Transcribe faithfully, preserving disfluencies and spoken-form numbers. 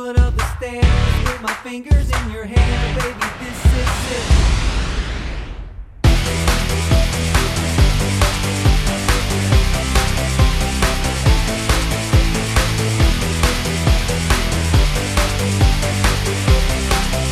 foot of the stairs with my fingers in your hair, baby, this is it.